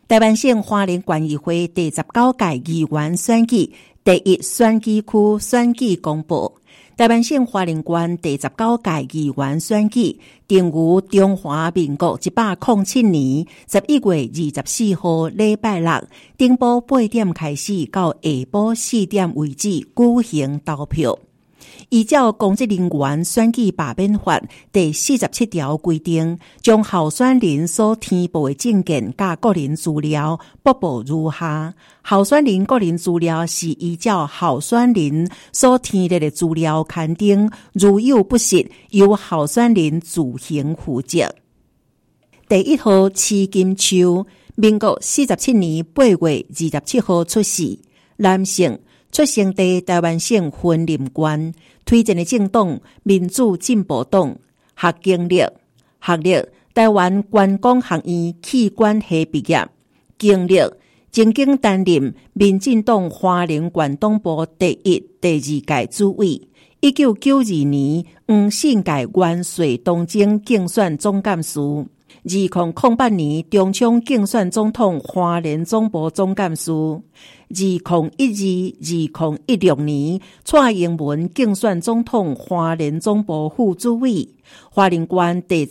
台湾省花莲县议会第19届议员选举第1选举区选举公布。台湾省花莲县第19届议员选举定于中华民国107年11月24号礼拜六顶晡8点开始到下晡4点为止举行投票。依照公职人员选举罢免法第47条规定，将候选人所填报的证件甲个人资料播报如下：候选人个人资料是依照候选人所填列的资料刊登，如有不实，由候选人自行负责。第1号徐金秋，民国47年8月27号出世，男性，出生在台湾省云林县，推荐的政党民主进步党。学历台湾观光学院器官系毕业。经历曾经担任民进党花莲县党部第1、第2届主委。1992年黄信介元帅东征竞选总干事。2008年中枪竞选总统花莲总部总干事。2012、2016年蔡英文竞选总统花莲总部副主委。花莲县第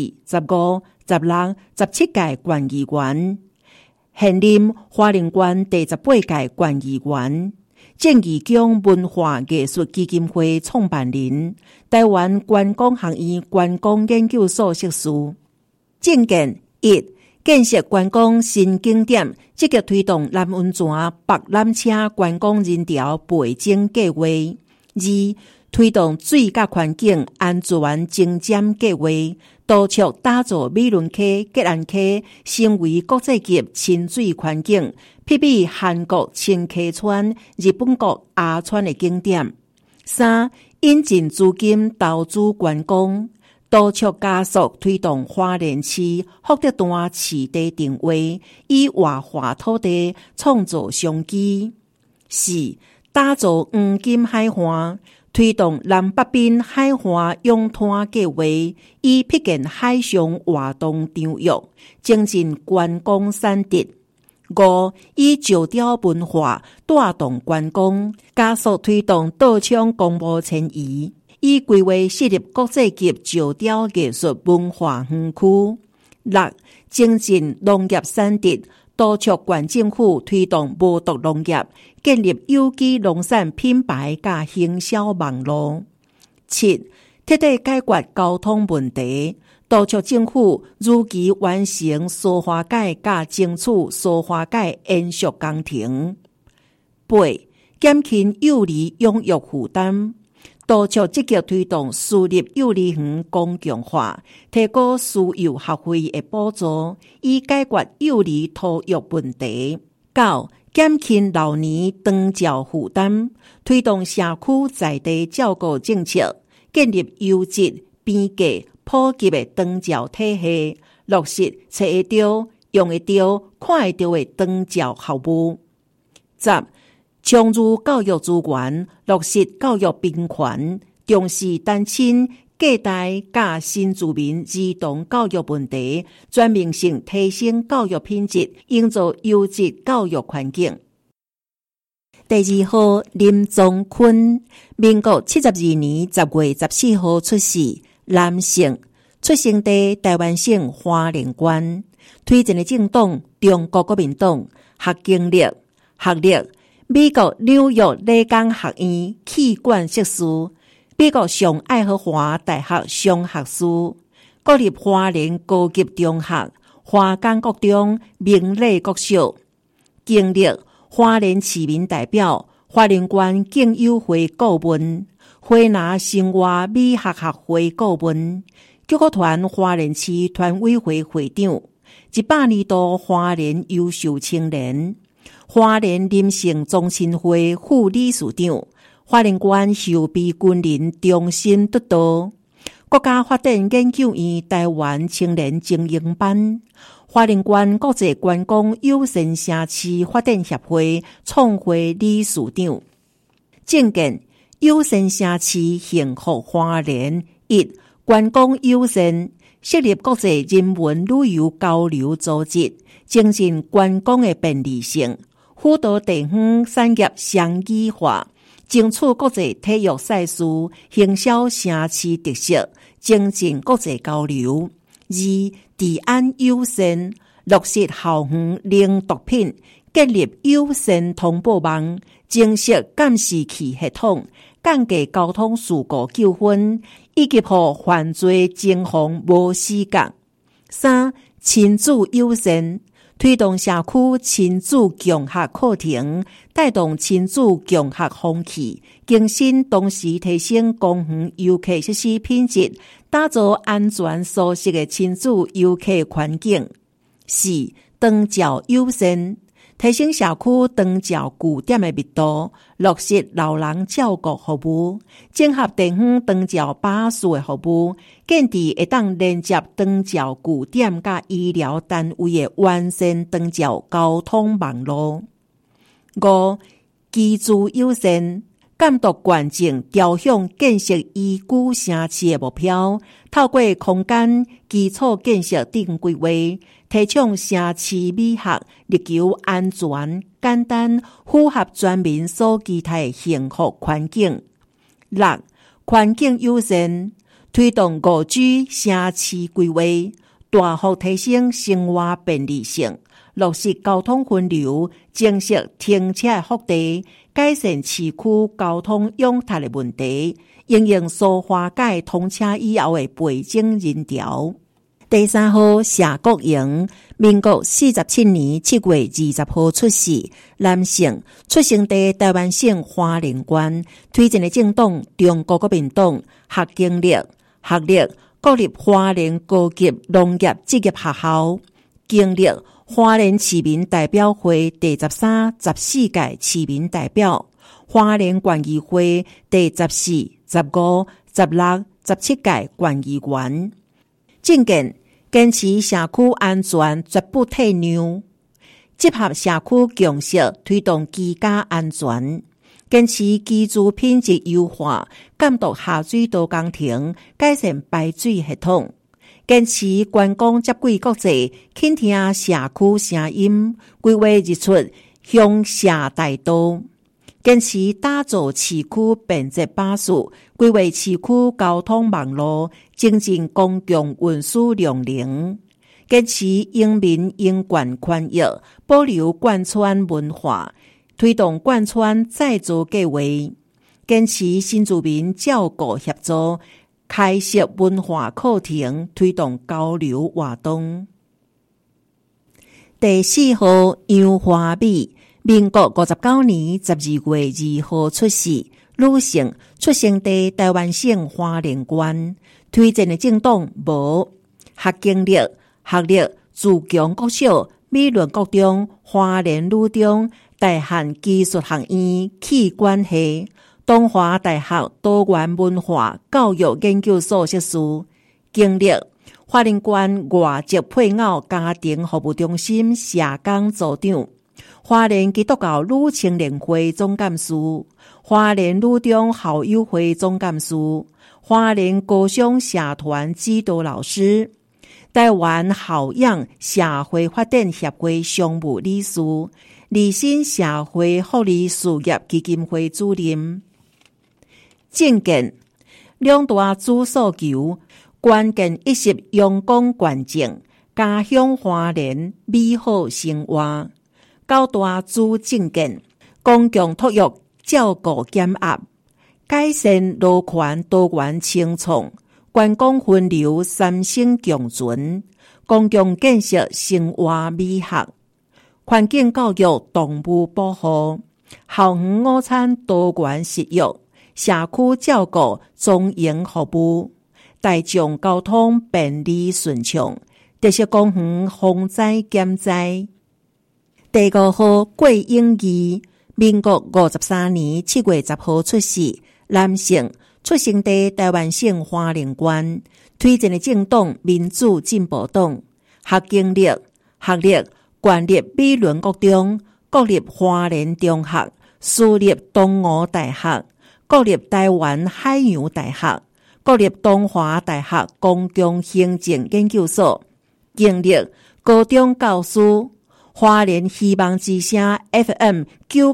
14、15、16、17届县议员。现任花莲县第18届县议员。正义宫文化艺术基金会创办人。台湾观光学院观光研究所硕士。政见1，建设观光新景点，积极推动南温泉北缆车观光人潮倍增计划。2，推动水甲环境安全精简计划，督促打造美仑溪、吉安溪成为国际级亲水环境，媲美韩国清溪川、日本国阿川的景点。3，引进资金投资观光。督促加速推动花莲市福德段市地定位，以活化土地创造商机。4，打造黄金海岸，推动南北滨海岸涌滩计划，以辟建海上活动场域，增进观光产值。5，以石雕文化带动观光，加速推动道昌公务迁移。以规划设立国际级石雕艺术文化园区。6，增进农业产值，督促县政府推动无毒农业，建立有机农产品牌甲行销网络。7，彻底解决交通问题，督促政府如期完成苏花改甲争取苏花改延续工程。8，减轻幼儿养育负担，督促积极推动私立幼儿园公共化，提高私幼学费的补助，以解决幼儿托育问题。9，减轻老年长照负担，推动社区在地照顾政策，建立优质、便捷、普及的长照体系，落实找得到、用得到、看得到的长照服务。10，充入教育资源，落实教育平权，重视单亲、隔代甲新住民儿童教育问题，全面性提升教育品质，营造优质教育环境。第2号林宗坤，民国72年10月14号出世，男性，出生在台湾省花莲县，推荐的政党中国国民党。学历美国纽约理工学院气管硕士，美国上爱荷华大学商学士，国立花莲高级中学、花岗国中明理国小。经历花莲市民代表、花莲县敬友会顾问、花南生活美学学会顾问、救国团花莲市团委会会长，100年度花莲优秀青年。花莲林姓中心会副理事长，花莲县后备军人终身督导，国家发展研究院台湾青年精英班，花莲县国际观光友善城市发展协会创会理事长。政见：友善城市幸福花莲。1，观光友善，设立国际人文旅游交流组织， 精进观光的便利性，辅导地方产业双语化，争取国际体育赛事，行销城市特色，增进国际交流。二、治安优先，落实校园零毒品，建立优先通报网，正式监视器系统，降低交通事故纠纷，以及互犯罪侦防无死角。三、亲子优先，推动社区亲子共学课程，带动亲子共学风气，更新同时提升公园游客设施品质，打造安全舒适的亲子游客环境。四、长照优先，提升社区长照据点的密度，落实老人照顾服务，整合地方长照巴士的服务，建置会当连接长照据点甲医疗单位的完善长照交通网络。五、居住优先，监督县政朝向建设宜居城市的目标，透过空间基础建设等规划，提倡城市美学，力求安全、简单、符合全民所期待的幸福环境。六、环境优先，推动5G城市规划，大幅提升生活便利性，落实交通分流，正式停车的福地，改善市区交通拥塞的问题，应用苏花改通车以后的倍增人潮。第三号谢国营，民国47年7月20号出世，男性，出生地台湾省花莲县，推荐的政党中国国民党，学经历，学历国立花莲高级农业职业学校，经历花莲市民代表会第13、14届市民代表，花莲县议会第14、15、16、17届县议员。政见坚持社区安全绝不退让，集合社区共识，推动居家安全，坚持居住品质优化，监督下水道工程，改善排水系统，坚持观光接轨国际，倾听社区声音，规划日出乡社大道，坚持打造市区便捷巴士，规划市区交通网络，增进公共运输量能，坚持英民英冠宽裕，保留贯穿文化，推动贯穿再造计划，坚持新住民照顾协作，开设文化课程，推动交流活动。第4号杨华美，民国59年12月2号出世，女性，出生地台湾省花莲县，推荐的政党无，学经历，学历自强国小、美伦国中、花莲女中、大汉技术学院器官系，东华大学多元文化教育研究所硕士，经历花莲县外籍配偶家庭服务中心社工组长，花莲基督教女青年会总干事，花莲女中校友会总干事，花莲高商社团指导老师，台湾校养社会发展协会常务理事，立新社会福利事业基金会主任。政见两大主诉求，关键一直阳光关键，家乡花莲美好生活。九大主政见，公共托育照顾减压，改善路权多元清创，观光分流三省共存，公共建设生活美学，环境教育动物保护，校园午餐多元食育，社区照顾中营服务，大众交通便利顺畅，特色公园防灾减灾。第5号桂英义，民国53年7月10号出世，男性，出生地台湾省花莲县，推荐的政党民主进步党，学经历，学历县立美伦国中、国立花莲中学、私立东吴大学、国立台湾海洋大学、国立东华大学公共行政研究所，经历高中教师、 花莲希望之声 FM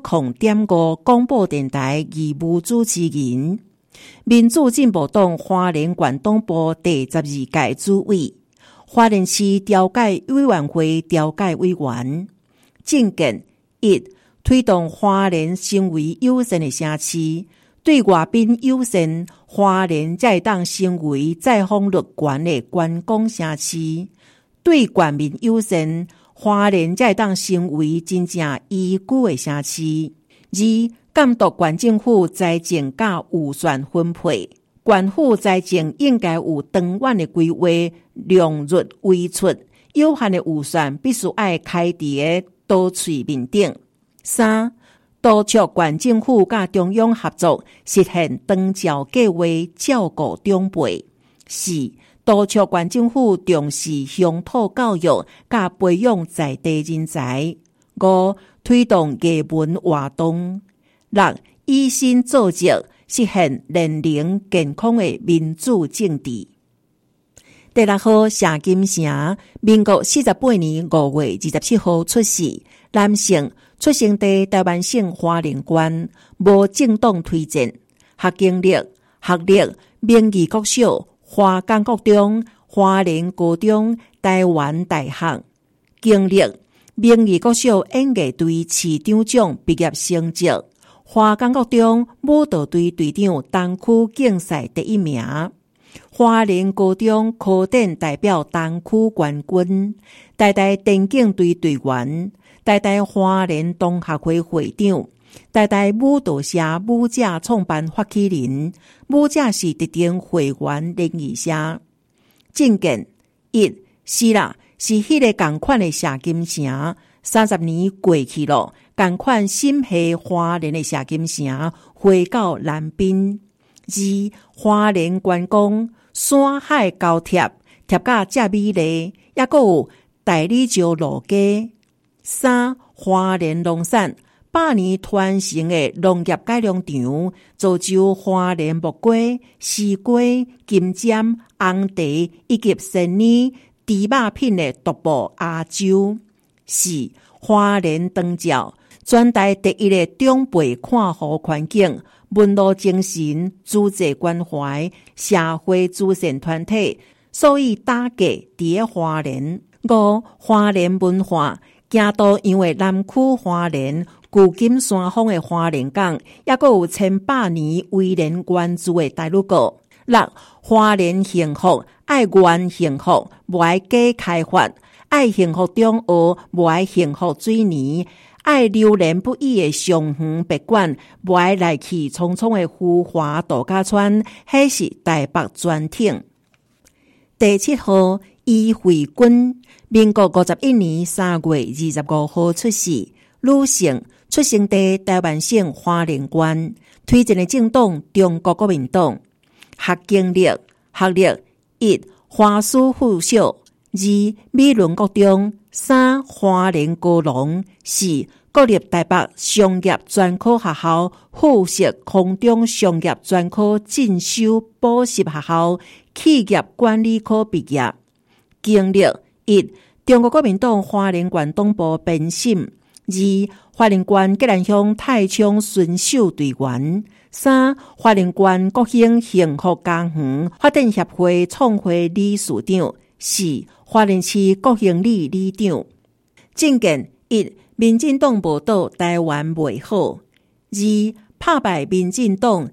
90.5广播电台义务主持人，民主进步党花莲县党部第12届主委，花莲市调解委员会调解委员。政见1，推动花莲成为友善的城市，对外宾友善，花莲才会当成为载访率高的观光城市；对县民友善，花莲才会当成为真正宜居的城市。2，监督县政府财政甲预算分配，县府财政应该有长远的规划，量入为出，有限的预算必须要开伫个多处面顶。3，督促县政府甲中央合作，实现长照计划，照顾长辈。4，督促县政府重视乡土教育，甲培养在地人才。5，推动艺文活动。6，以身作则，实现年龄健康的民主政治。第6號謝金城，民國48年5月27號出世，男性，出生地台灣省花蓮縣，無政黨推薦，學經歷，學歷，明義國小，花崗國中，花蓮高中，台灣大學。經歷，明義國小演藝隊市長獎畢業成績，花崗國中舞蹈隊隊長東區競賽第1名，花蓮高中科展代表東區冠軍，台大電競隊隊員，台大花蓮同學會會長，台大舞蹈社舞者創辦發起人，舞者是特定會員聯誼社。政見1，是啦，是迄個同款的謝金城，30年過去了，同款心繫花蓮的謝金城回到南濱。2，花蓮觀光山海交貼，貼甲遮美麗，抑閣有大理石路街。3，花蓮農產100年傳承的農業改良場，造就花蓮木瓜、絲瓜、金針、紅茶以及鮮奶、豬肉品的獨步亞洲。4，花蓮長照全台第一個長輩看護環境，文路精神，組織關懷，社會慈善團體，所以大家佇個花蓮。5，花蓮文化行到因為南區花蓮舊金山峰的花蓮港，抑閣有1100年威廉原住的大陸國。6，花蓮幸福愛原幸福，無愛假開發，愛幸福中學，無愛幸福水泥，愛流連不已的上園別館，無愛來去匆匆的富華度假村，迄是台北專艇。第7號伊惠君，民國51年3月25號出世，女性，出生地台灣省花蓮縣，推薦的政黨中國國民黨。學經歷，學歷1，花師附小；2，美崙國中；3，花蓮高農；4，國立台北商業專科學校附設空中商業專科進修補習學校企業管理科畢業。經歷1，中國國民黨花蓮縣黨部編審；2，花蓮縣吉蘭鄉太昌巡守隊員；3，花蓮縣國興幸福家園發展協會創會理事長；4，花蓮市國興里里長。政見1，民進黨無倒台灣袂好；2，拍敗民進黨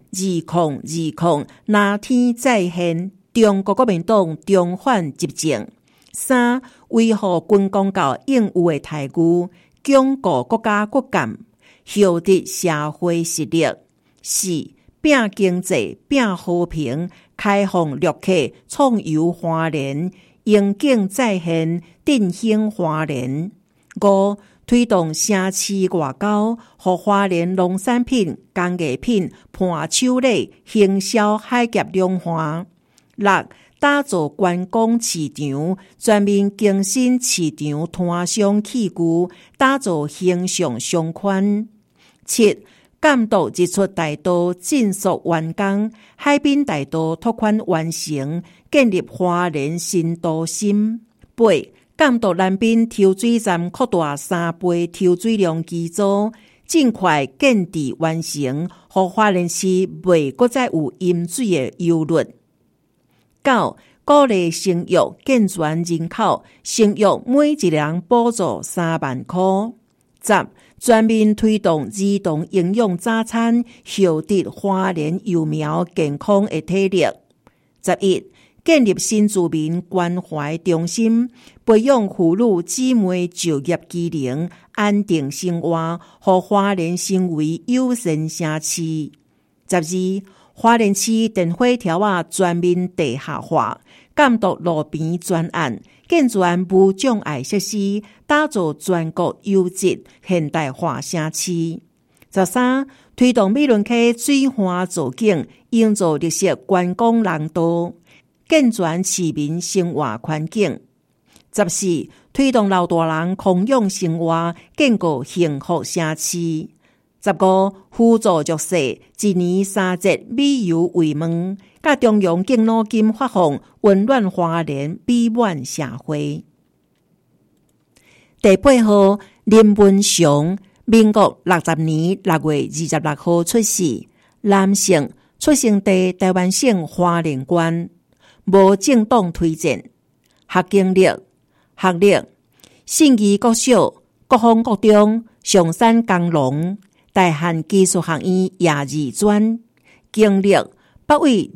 2020哪天再現中國國民黨重返執政；3，維護軍公教應有的台語，鞏固國家骨幹，厚植社會實力；4，拼經濟，拼和平，開放陸客，創遊花蓮，應景再現，振興花蓮；5，推動城市外交，互花蓮農產品、工藝品、伴手禮行銷海峽兩化；6，打造觀光市場，全面更新市場攤商器具，打造形象商圈；7，監督日出大道盡速完工，海濱大道拓寬完成，建立花蓮新都心；8， 监督南滨抽水站扩大3倍抽水量机组，尽快建置完成，让花莲市袂搁再有饮水的忧虑。9、鼓励生育健全人口，生育每一人补助3万块。10、全面推动儿童营养早餐，获得花莲幼苗健康的体力。11、建立新住民关怀中心，培养妇女姊妹就业机能，安定生活，让花莲成为友善城市。12、花莲市电火条全面地下化，监督路边专案，健全无障碍设施，打造全国优质现代化城市。13、推动美仑溪水岸造景，营造绿色观光廊道，健全市民生活环境。14、推动老大人空养生活，建构幸福城市。15、辅助弱势，一年3节美游慰问，甲中央敬老金发放，温暖花莲美满社会。第8号林文祥，民国60年6月26号出世，男性，出生地台湾省花莲县，无政党推荐。学经历，学历，信义国小、国防国中、上山工农、大汉技术学院夜二专。经历，北纬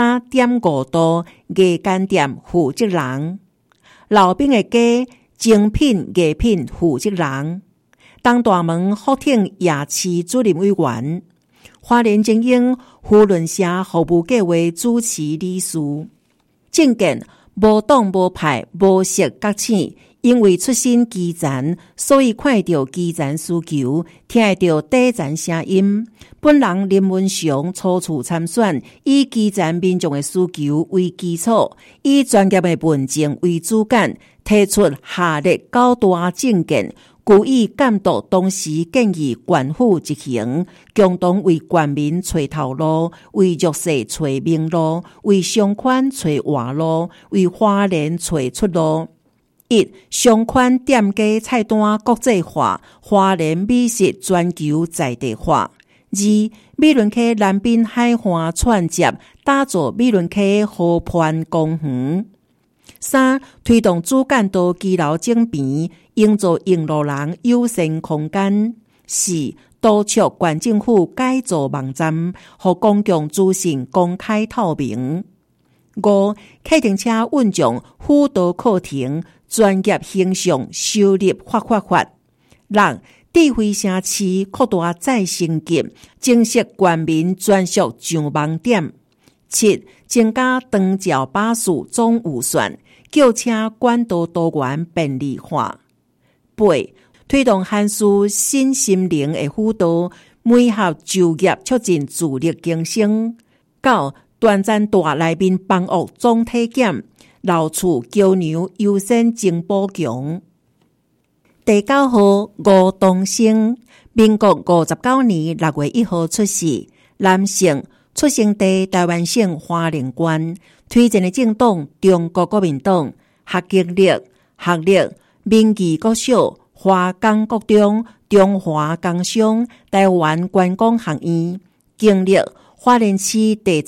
23.5度，夜间店负责人，老兵的家，精品艺品负责人，东大门福鼎夜市主任委员，花莲精英扶轮社服务计划主持理事。政见，无党无派无色角浅，因为出身基层，所以看到基层需求，听到底层声音。本人林文祥初次参选，以基层民众的需求为基础，以专业的文证为主干，提出下列9大政见，故意监督当时建议县府执行，共同为县民找头路，为弱势找明路，为商圈找活路，为花莲找出路。1、商圈店家菜单国际化，花莲美食全球在地化。2、美仑溪南滨海岸串接，打造美仑溪河畔公园。3、推动主干道基楼整平，营造用路人友善空间。4、督促县政府改造网站，让公共资讯公开透明。5、客停车运将辅导课程，专业形象收入发。6、智慧城市扩大再升级，增设县民专属上网点。7、增加长照巴士总预算，轿车管道多元便利化。8、推动汉书新心灵的辅导，美合就业促进自力更生。9、短暂大内面房屋总体检，老厝桥梁优先增补强。第9号吴东升，民国59年6月1号出世，男性，出生地台湾省花莲县，推荐的政党中国国民党。学经历，学历，民义国小、花岗国中、中华工商、台湾观光学院。经历，花莲市第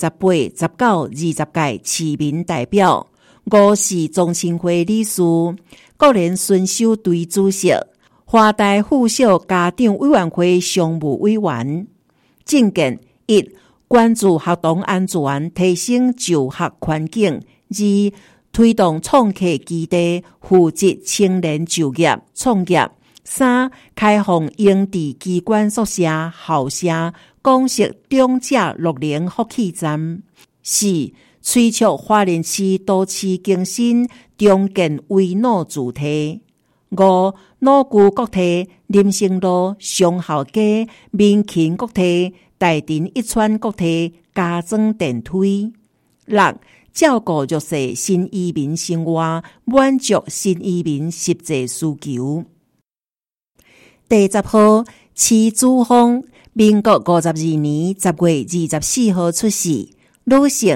18、19、20届市民代表，5市中心会理事，国联巡守队主席，花大附小家长委员会常务委员。政见：1、关注学童安全，提升就学环境； 2、推动创客基地，扶植青年就业创业； 3、开放营地机关宿舍、校舍，港式长者乐龄福气站。4、催促花莲市都市更新，重建围脑主题。5、老旧国体、林森路、商校街、民勤国体、大田一川国体加装电梯。6、照顾弱势新移民生活，满足新移民实际需求。第10号徐子峰，民国52年10月24号出世，女性，出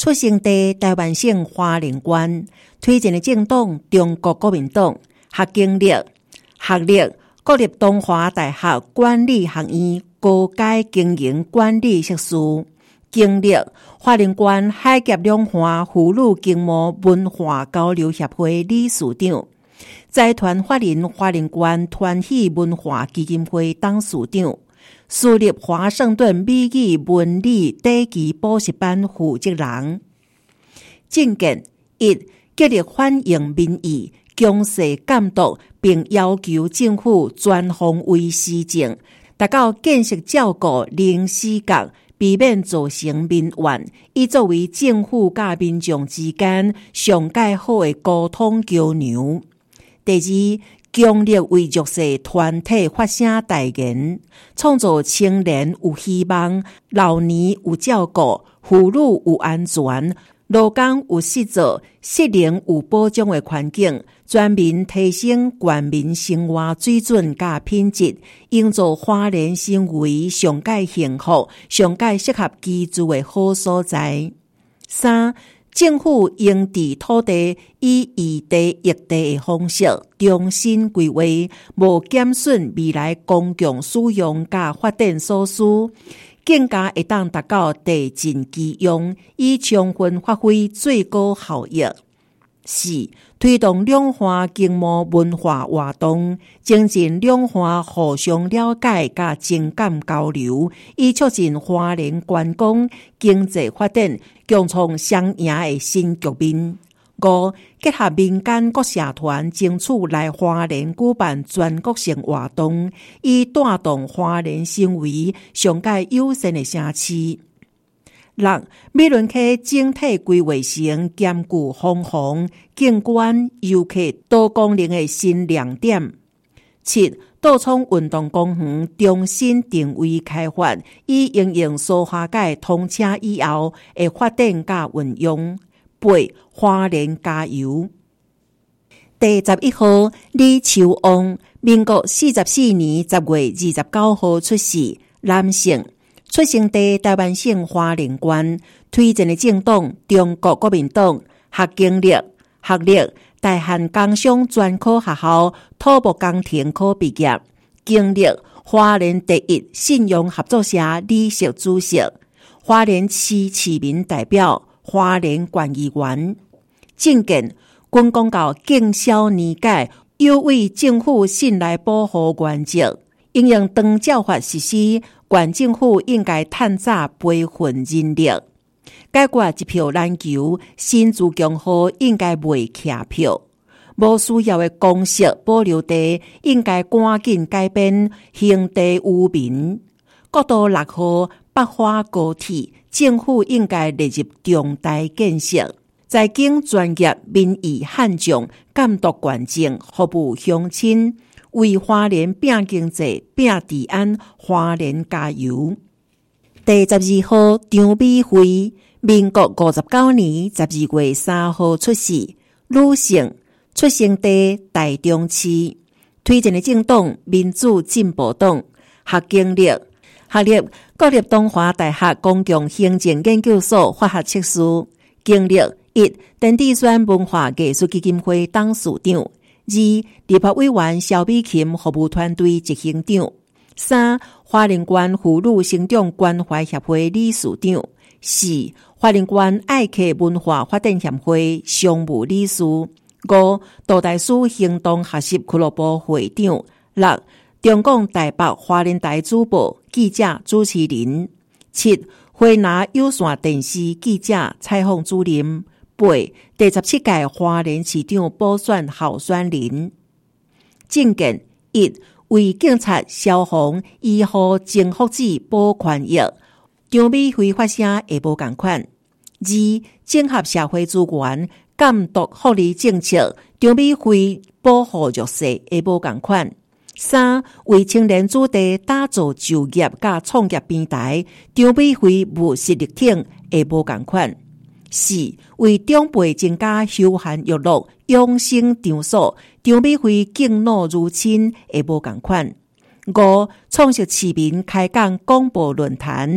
出生地台湾省花莲县，推荐的政党中国国民党。学经历国立东华大学管理学院高阶经营管理硕士。经历花莲县海峡两岸妇女经贸文化交流协会理事长，财团法人花莲县团体文化基金会董事长，私立华盛顿美语文理第级补习班负责人。政见一，极力反映民意，强势监督，并要求政府全方位施政，达到建设照顾零死角，避免造成民怨，以作为政府甲民众之间上界好的沟通桥梁。第二，强力为弱势团体发声代言，创造青年有希望、老年有照顾、妇女有安全、劳工有事做、失能有保障的环境，全面提升全民生活水准甲品质，营造花莲成为上界幸福、上界适合居住的好所在。三，政府应伫土地以移地易地的方式重新规划，无减损未来公共使用甲发展所需，更加会当达到地尽其用，以充分发挥最高效益。四，推动两岸经贸文化活动，增进两岸互相了解甲情感交流，以促进花莲观光经济发展，共创双赢的新局面。五，结合民间各社团，争取来花莲举办全国性活动，以带动花莲成为上界友善的城市。六，美仑溪整体规划成兼具风防、景观、游客多功能的新亮点。七，稻涌运动公园重新定位开发，以应用苏花改通车以后的发展甲运用。八，花莲加油。第11號李秋旺，民國44年10月29號出世，男性，出生地台灣省花蓮縣，推薦的政黨中國國民黨。學經歷大漢工商專科學校土木工程科畢業，經歷花蓮第一信用合作社理事主席，花蓮市市民代表，花蓮縣議員。政見軍公告敬銷年改，有為政府信賴保護原則，應用長照法實施，縣政府應該趁早培訓人力，解決一票難求，新自強號應該未徛票，無需要的公設保留地應該趕緊改變，興地污民。國道6號北花高鐵，政府應該列入重大建設。財經專業民意漢將監督縣政，服務鄉親，為花蓮拼經濟、拼治安，花蓮加油。第12號張美惠，民國59年12月3號出世，女性，出生地台中市，推薦的政黨民主進步黨。學經歷國立東華大學公共行政研究所法學碩士，經歷一，陳志宣文化藝術基金會董事長；二，立法委員蕭美琴服務團隊執行長；三，花蓮縣婦女成長關懷協會理事長；四，花蓮縣愛客文化發展協會常務理事；五，杜大師行動學習俱樂部會長；六，中共台北花蓮台主播記者主持人；七，花南有線電視記者採訪主任；八，第17屆花蓮市長補選候選人。政見一，為警察、消防、醫護、政福祉保權益，張美惠發聲會無同款。二，整合社會資源，監督福利政策，張美惠保護弱勢會無同款。三，為青年子弟打造就業甲創業平台，張美惠無實力挺會無同款。四，為長輩增加休閒娛樂養生場所，張美惠敬老如親會無同款。五，創設市民開講廣播論壇，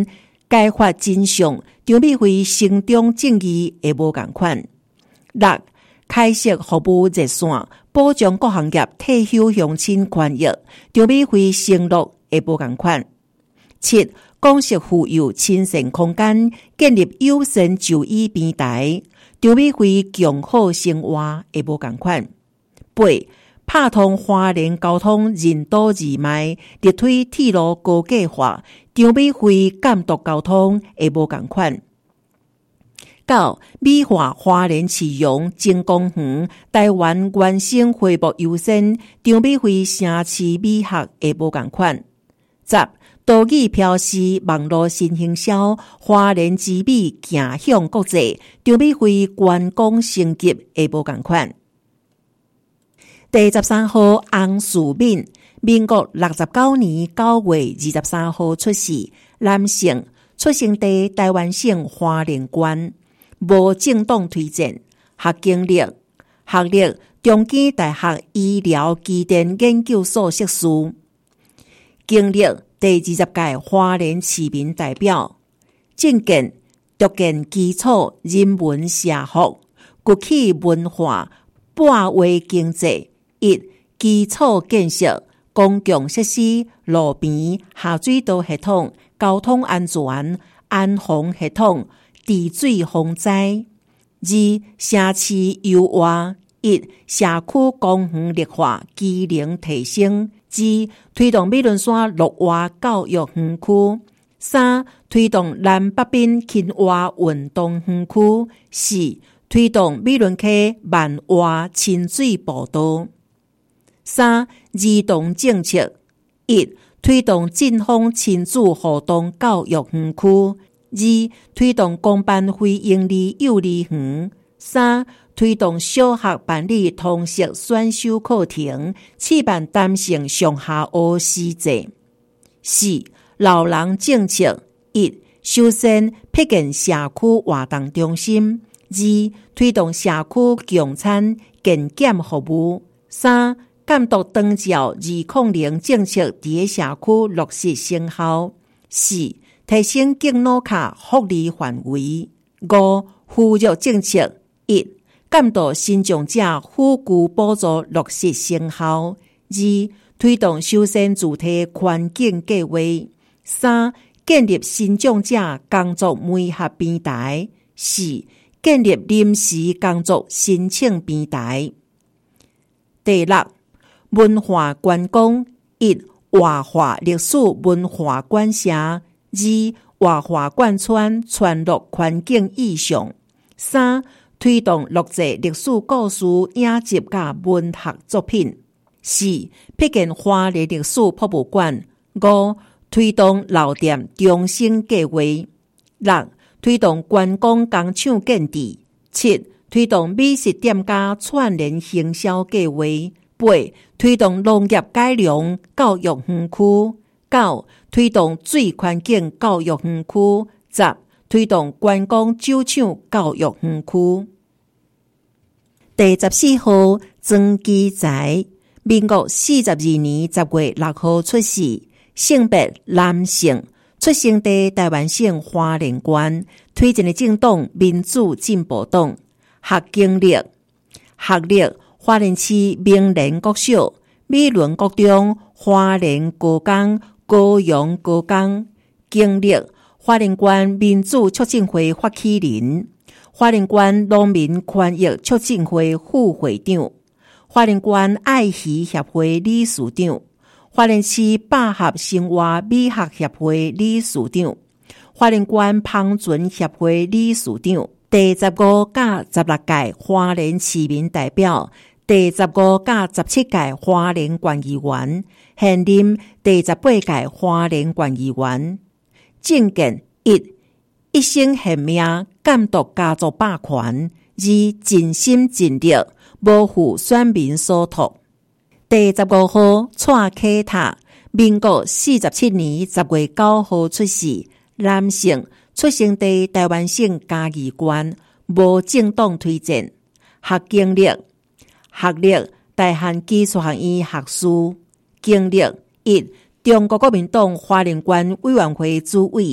解发真相，张美惠成中正义会无同款。6. 开设服务热线，保障各行业退休乡亲权益，张美惠承诺会无同款。7. 公设妇幼亲善空间，建立友善就医平台，张美惠共好生活会无同款。8. 拍通花莲交通人多人脉，力推铁路高架化，张美惠监督交通会无同款。9. 美化花莲市容，真公园，台湾原生恢复优先，张美惠城市美学会无同款。10. 多语标示网络新行销，花莲之美行向国际，张美惠观光升级会无同款。第13號洪樹敏，民國69年9月23號出世，男性，出生地台灣省花蓮縣，無政黨推薦，學歷中基大學醫療機電研究所碩士，經歷第20屆花蓮市民代表，政見讀建基礎人文社福、國企文化、半way經濟。1. 基礎建設、公共設施、路邊、下水道系統、交通安全、安防系統、治水防災。2. 城市優化。1. 社區公園綠化機能提升。2. 推動美崙山綠化教育園區。3. 推動南北濱輕活運動園區。4. 推動美崙溪萬活親水步道。3. 兒童政策。1. 推動正方親子互動教育園區。2. 推動公辦非營利幼兒園。3. 推動小學辦理通識選修課程，試辦單性上下學時制。4. 老人政策。1. 首先闢建社區活動中心。2. 推動社區共餐健檢服務。3. 監督長照200政策佇社區落實成效。4. 提升敬老卡福利範圍。5. 扶育政策。1. 監督新長者撫育補助落實成效。2. 推動修繕主體環境計劃。3. 建立新長者工作媒合平台。4. 建立臨時工作申請平台。第6. 文化觀光。1. 活化歷史文化館舍。2. 活化貫穿村落環境意象。3. 推動錄製歷史故事影集甲文學作品。4. 闢建花蓮歷史博物館。5. 推動老店重新計劃。6. 推動觀光工廠建置。7. 推動美食店家串聯行銷計劃。8. 推動農業改良教育園區。9. 推動水環境教育園區。10. 推動觀光酒廠教育園區。第14號曾基財，民國42年10月6號出世，性別男性，出生地台灣省花蓮縣，推薦的政黨民主進步黨。學歷花蓮市明蓮國小、美崙國中、花蓮高工、高陽高工。經歷花蓮縣民主促進會發起人，花蓮縣農民權益促進會副會長，花蓮縣愛魚協會理事長，花蓮市百合生活美學協會理事長，花蓮縣芳醇協會理事長。第15甲16屆花蓮市民代表，第15甲17屆花蓮縣議員，現任第18屆花蓮縣議員。政見。1. 一生懸命監督家族霸權，2. 盡心盡力無負選民所託。第15號蔡啟塔，民國47年10月9號出世，男性，出生地台灣省嘉義縣，無政黨推薦。學歷大漢技術學院學士。經歷。1. 中國國民黨花蓮縣委員會主委。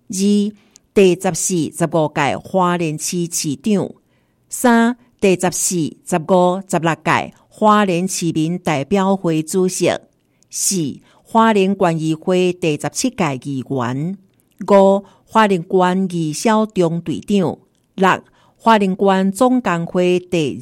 2. 第14、15屆花蓮市市長。3. 第14、15、16屆花蓮市民代表會主席。4. 花蓮縣議會第17屆議員。5. 花蓮縣義消中隊長。6. 花蓮縣總工會第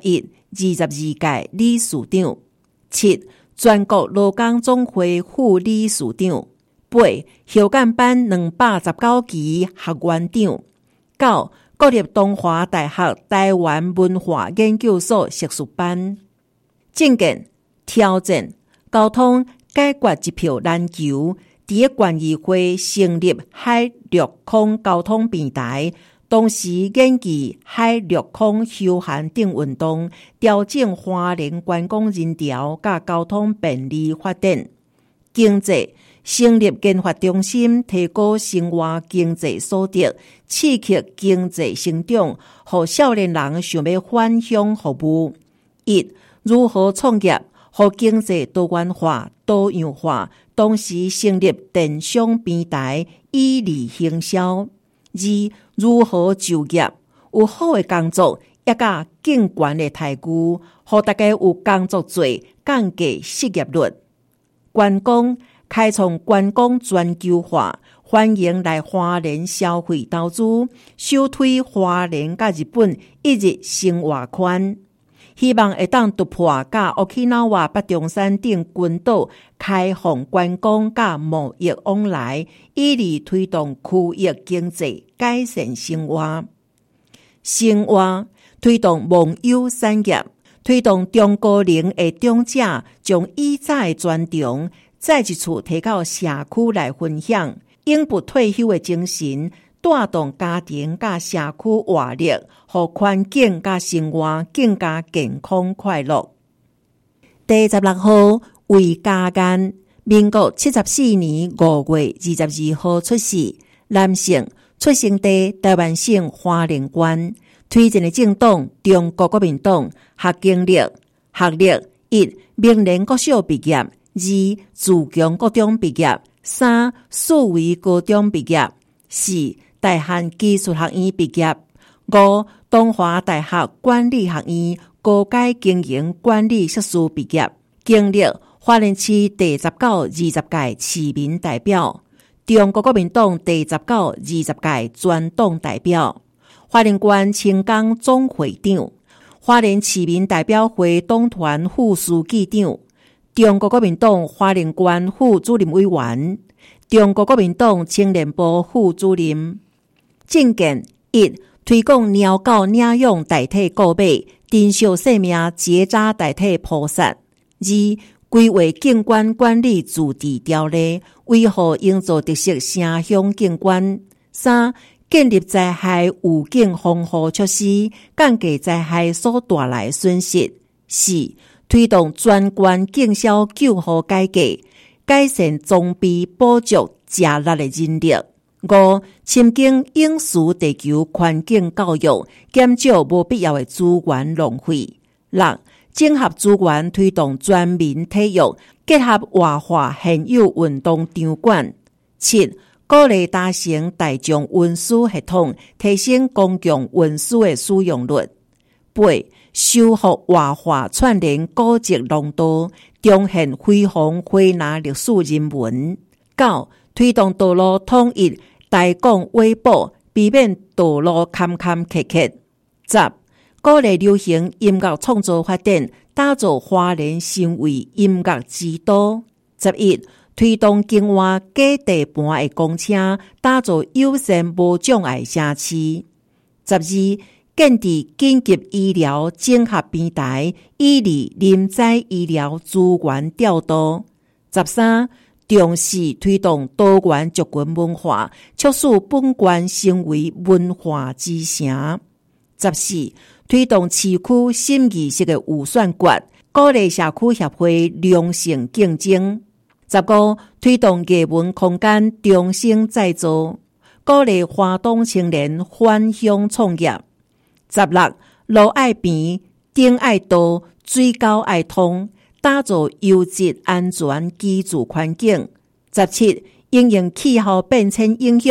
21、22屆理事長。7. 全國勞工總會副理事長。8. 校監班219期學員長。9. 國立東華大學台灣文化研究所碩士班。政見挑戰交通解決一票難求，第一縣議會成立海陸空交通平台，同時研議海陸空休閒等運動，調整花蓮觀光人潮甲交通便利發展。經濟成立研發中心，提高生活經濟所得，刺激經濟成長，讓少年人想要返鄉服務。1. 如何創業，讓經濟多元化、多樣化，同時成立電商平台，以利行銷。2. 如何就業，有好的工作，也甲更懸的待遇，讓大家有工作做，降低失業率。觀光開創觀光全球化，歡迎來花蓮消費投資，首推花蓮甲日本一日生活圈，希望會當突破甲Okinawa北中山等群島開放觀光甲貿易往來，以利推動區域經濟，改善生活。生活推動網友產業，推動中高齡的長者將以早的專長再一次提到社區來分享，永不退休的精神，帶動家庭甲社區活力，讓環境甲生活更加健康快樂。第16號為嘉言，民國74年5月22號出世，男性，出生地台灣省花蓮縣，推薦的政黨中國國民黨，學經歷，學歷1明聯國小畢業，2自強國中畢業，3數位高中畢業，4大漢技術學院畢業，5東華大學管理學院高階經營管理碩士畢業，經歷花蓮市第19、20屆市民代表，中國國民黨第19、20屆全黨代表，花蓮縣青工總會長，花蓮市民代表會黨團副書記長，中國國民黨花蓮縣副主任委員，中國國民黨青年部副主任。政見1推廣鳥狗領養代替購買，珍惜生命結紮代替撲殺。2規劃景觀管理自治條例，維護營造特色城鄉景觀。3建立災害預警防護措施，降低災害所帶來損失。4推動全縣警消救護改革，改善裝備補足加力的人力。5深耕永續地球環境教育，減少無必要的資源浪費。6整合資源推動全民體育，結合活化現有運動場館。7鼓勵搭乘大眾運輸系統，提升公共運輸的使用率。8修復活化串聯古蹟廊道，重現輝煌花南歷史人文。9推動道路統一，大港圍堡，避免道路坎坎坷坷。10鼓勵流行音樂創作發展，打造花蓮成為音樂之都。11推動強化各地盤的公車，打造友善無障礙城市。12建立緊急醫療整合平台，以利人災醫療資源調度。13重視推動多元族群文化，促使本縣成為文化之城。14推動市區審議式的預算決，鼓勵社區協會良性競爭。15推動藝文空間重新再造，鼓勵花東青年返鄉創業。16路愛平，頂愛多，水溝愛通，打造優質安全居住環境。17應用氣候變遷影響，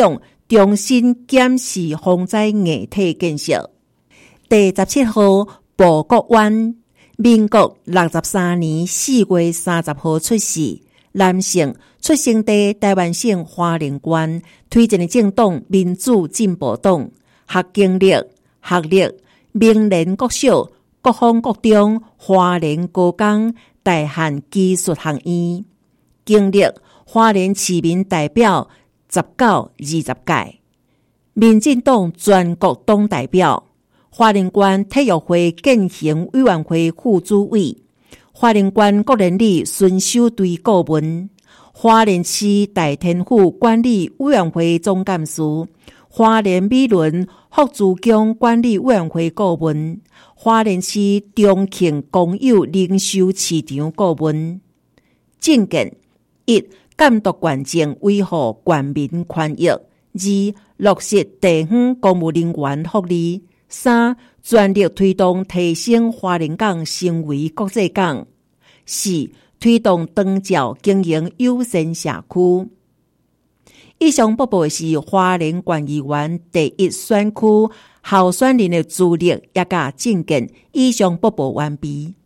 重新检视防灾硬体建设。第17号报国湾，民国63年4月30号出世，男性，出生地台湾省花莲县，推荐的政党民主进步党，学经历、学历，明联国小、国防国中、花莲高工、大汉技术学院，经历花莲市民代表19、20届，民进党全国党代表，花莲县体育会建行委员会副主委，花莲县国人里巡守队顾问，花莲市大天府管理委员会总干事，花莲美仑福珠宫管理委员会顾问，花莲市中庆公有零售市场顾问。政见：一、监督县政，维护县民权益；二、落实地方公务人员福利；三、全力推动提升花莲港成为国际港；四、推动长照经营优先社区。以上播报是花莲县议员第1选区候选人的资历也甲政见。以上播报完毕。